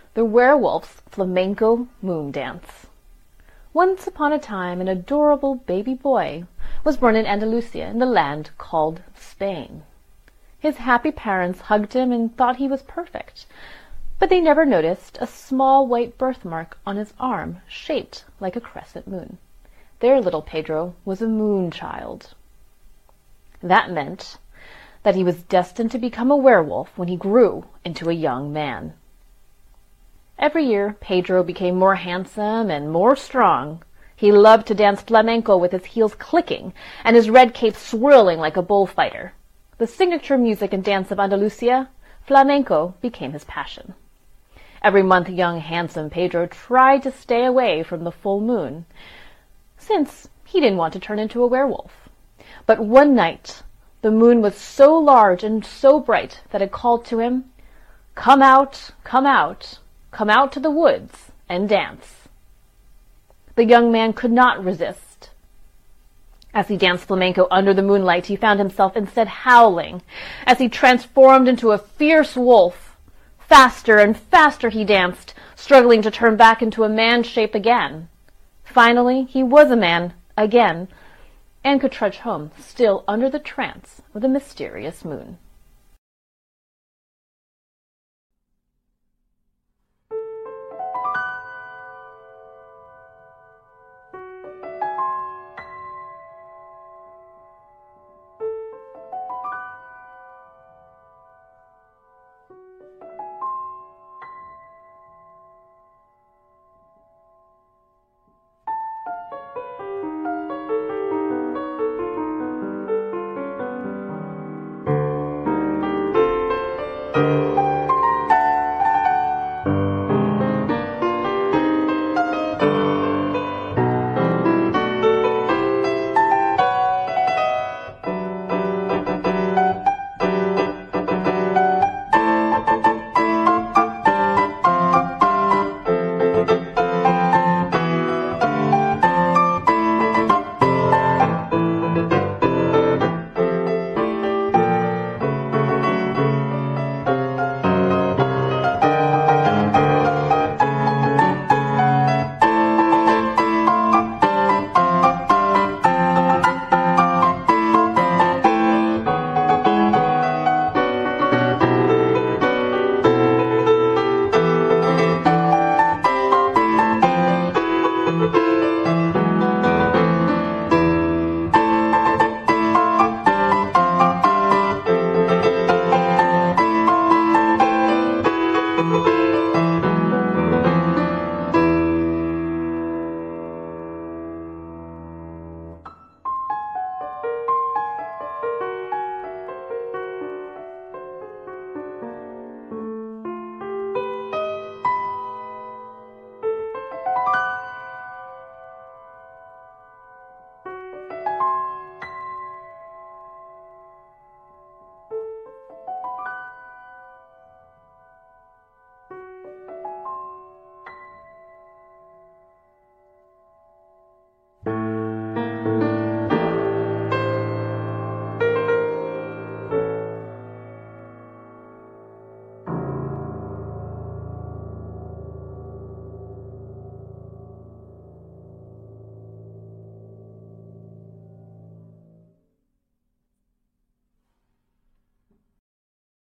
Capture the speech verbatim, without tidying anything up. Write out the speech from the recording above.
The Werewolf's Flamenco Moon Dance. Once upon a time an adorable baby boy was born in Andalusia, in the land called Spain. His happy parents hugged him and thought he was perfect, but they never noticed a small white birthmark on his arm shaped like a crescent moon. Their little Pedro was a moon child. That meant that he was destined to become a werewolf when he grew into a young man. Every year, Pedro became more handsome and more strong. He loved to dance flamenco with his heels clicking and his red cape swirling like a bullfighter. The signature music and dance of Andalusia, flamenco became his passion. Every month, young, handsome Pedro tried to stay away from the full moon, since he didn't want to turn into a werewolf. But one night, the moon was so large and so bright that it called to him, "Come out, come out, come out to the woods and dance." The young man could not resist. As he danced flamenco under the moonlight, he found himself instead howling as he transformed into a fierce wolf. Faster and faster he danced, struggling to turn back into a man's shape again. Finally, he was a man again, and could trudge home, still under the trance of the mysterious moon.